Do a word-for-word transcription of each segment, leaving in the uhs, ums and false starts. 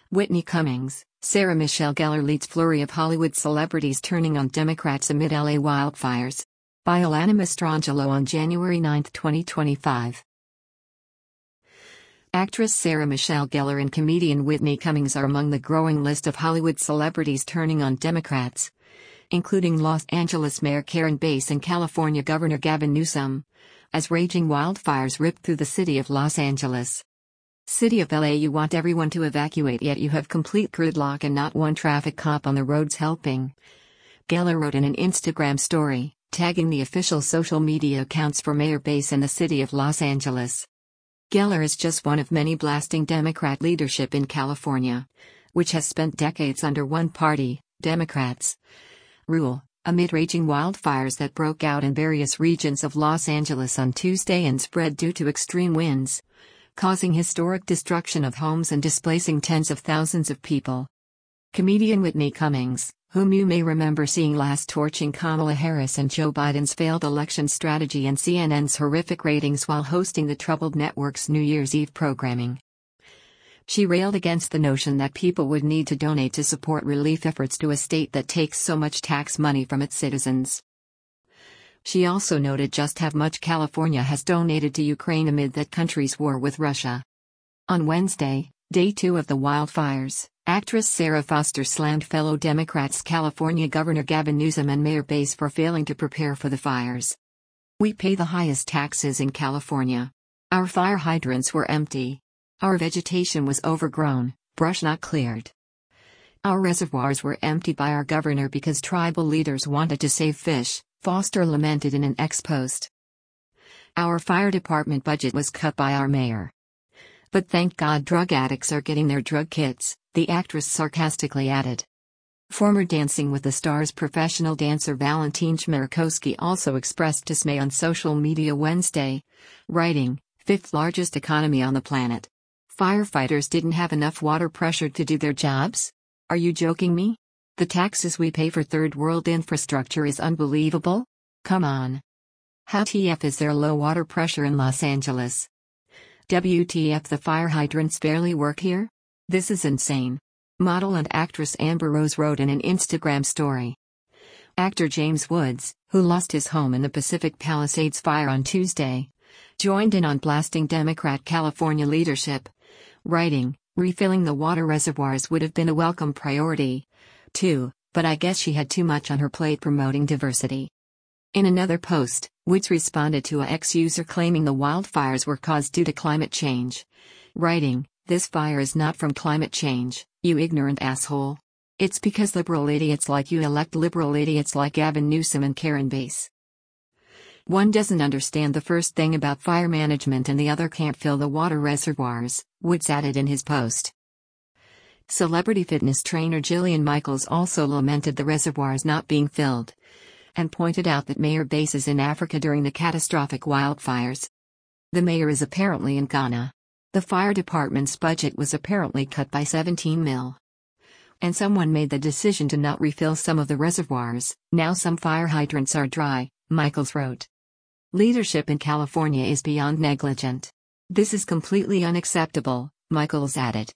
Whitney Cummings, Sarah Michelle Gellar leads flurry of Hollywood celebrities turning on Democrats amid L A wildfires. By Alana Mastrangelo on January ninth, twenty twenty-five. Actress Sarah Michelle Gellar and comedian Whitney Cummings are among the growing list of Hollywood celebrities turning on Democrats, including Los Angeles Mayor Karen Bass and California Governor Gavin Newsom, as raging wildfires rip through the city of Los Angeles. City of L A, you want everyone to evacuate, yet you have complete gridlock and not one traffic cop on the roads helping. Gellar wrote in an Instagram story, tagging the official social media accounts for Mayor Bass and the city of Los Angeles. Gellar is just one of many blasting Democrat leadership in California, which has spent decades under one party, Democrats, rule, amid raging wildfires that broke out in various regions of Los Angeles on Tuesday and spread due to extreme winds, causing historic destruction of homes and displacing tens of thousands of people. Comedian Whitney Cummings, whom you may remember seeing last torching Kamala Harris and Joe Biden's failed election strategy and C N N's horrific ratings while hosting the troubled network's New Year's Eve programming. She railed against the notion that people would need to donate to support relief efforts to a state that takes so much tax money from its citizens. She also noted just how much California has donated to Ukraine amid that country's war with Russia. On Wednesday, day two of the wildfires, actress Sarah Foster slammed fellow Democrats California Governor Gavin Newsom and Mayor Bass for failing to prepare for the fires. "We pay the highest taxes in California. Our fire hydrants were empty. Our vegetation was overgrown, brush not cleared. Our reservoirs were emptied by our governor because tribal leaders wanted to save fish," Foster lamented in an ex-post. "Our fire department budget was cut by our mayor. But thank God drug addicts are getting their drug kits," the actress sarcastically added. Former Dancing with the Stars professional dancer Valentin Chmerkovskiy also expressed dismay on social media Wednesday, writing, "Fifth largest economy on the planet. Firefighters didn't have enough water pressure to do their jobs? Are you joking me? The taxes we pay for third world infrastructure is unbelievable? Come on. How T F is there low water pressure in Los Angeles? W T F the fire hydrants barely work here? This is insane." Model and actress Amber Rose wrote in an Instagram story. Actor James Woods, who lost his home in the Pacific Palisades fire on Tuesday, joined in on blasting Democrat California leadership, writing, "Refilling the water reservoirs would have been a welcome priority, too, but I guess she had too much on her plate promoting diversity." In another post, Woods responded to a X user claiming the wildfires were caused due to climate change, writing, "This fire is not from climate change, you ignorant asshole. It's because liberal idiots like you elect liberal idiots like Gavin Newsom and Karen Bass. One doesn't understand the first thing about fire management and the other can't fill the water reservoirs," Woods added in his post. Celebrity fitness trainer Jillian Michaels also lamented the reservoirs not being filled, and pointed out that Mayor Bass is in Africa during the catastrophic wildfires. The mayor is apparently in Ghana. The fire department's budget was apparently cut by seventeen mil. And someone made the decision to not refill some of the reservoirs. Now some fire hydrants are dry, Michaels wrote. Leadership in California is beyond negligent. This is completely unacceptable, Michaels added.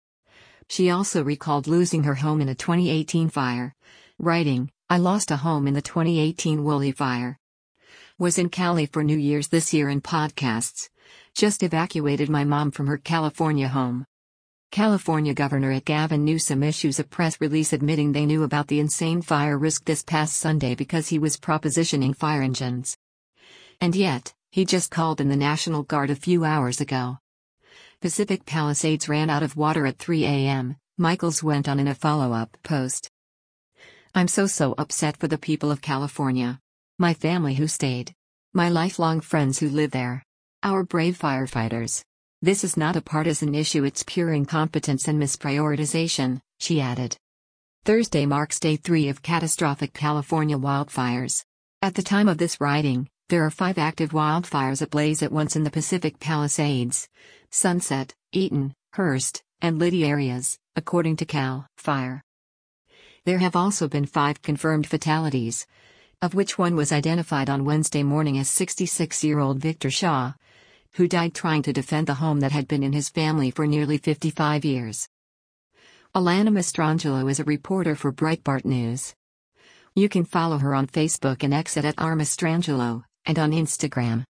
She also recalled losing her home in a twenty eighteen fire, writing, "I lost a home in the twenty eighteen Woolly fire. Was in Cali for New Year's this year in podcasts. Just evacuated my mom from her California home." California Governor Gavin Newsom issues a press release admitting they knew about the insane fire risk this past Sunday because he was propositioning fire engines. And yet, he just called in the National Guard a few hours ago. Pacific Palisades ran out of water at three a m, Michaels went on in a follow-up post. "I'm so so upset for the people of California. My family who stayed. My lifelong friends who live there. Our brave firefighters. This is not a partisan issue, it's pure incompetence and misprioritization," she added. Thursday marks day three of catastrophic California wildfires. At the time of this writing, there are five active wildfires ablaze at once in the Pacific Palisades, Sunset, Eaton, Hearst, and Liddy areas, according to CAL FIRE. There have also been five confirmed fatalities, of which one was identified on Wednesday morning as sixty-six-year-old Victor Shaw, who died trying to defend the home that had been in his family for nearly fifty-five years. Alana Mastrangelo is a reporter for Breitbart News. You can follow her on Facebook and X at, at r mastrangelo, and on Instagram.